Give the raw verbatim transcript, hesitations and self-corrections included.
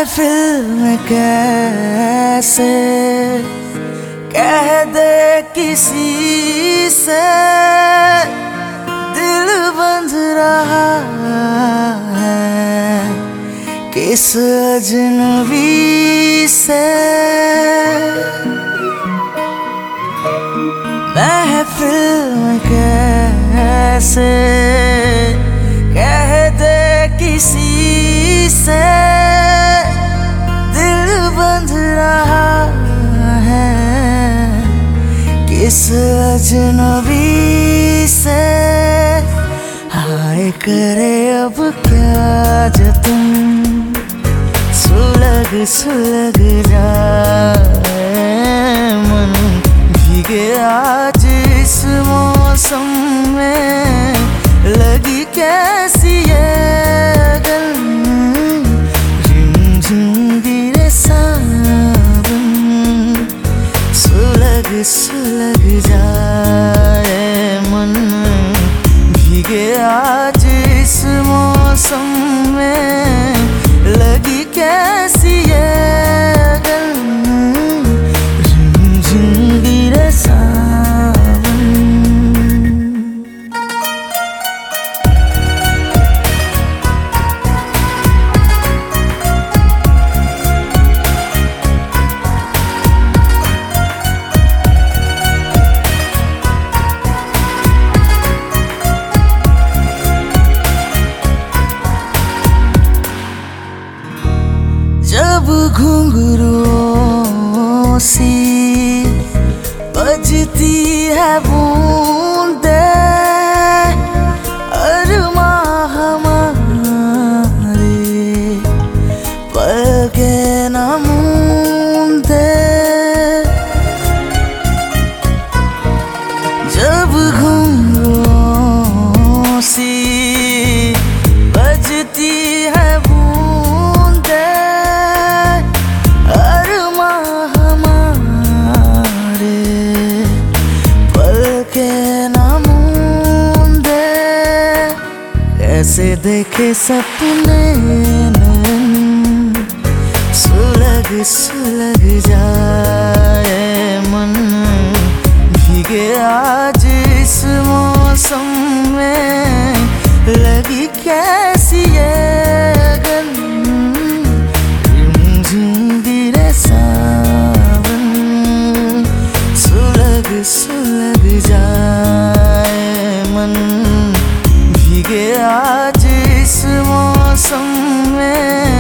महफिल में कैसे कह दे किसी से दिल बंध रहा है किस अजनबी से। महफिल में कैसे कह दे किसी से दिल बंध रहा है किस अजनबी से। हाय करे अब क्या जतन सुलग सुलग जाए मन भीगे आज इस मौसम में लगी कैसी ये गल झिम गिरे सावन सुलग सुलग जाए मन भीगे आज इस मौसम में लगी कैसी ये गल झिम झिम गिरे सावन। जब घुंघरुओं सी बजती है बूंदे अरमां हमारे पलके न मूंदे। जब घुंघरुओं सी बजती है कैसे देखे सपने सुलग सुलग जाए मन भीगे आज इस मौसम में लगी कैसी ये गल झिम गिरे सावन सुलग सुलग जाए मन भीगे आज इस मौसम में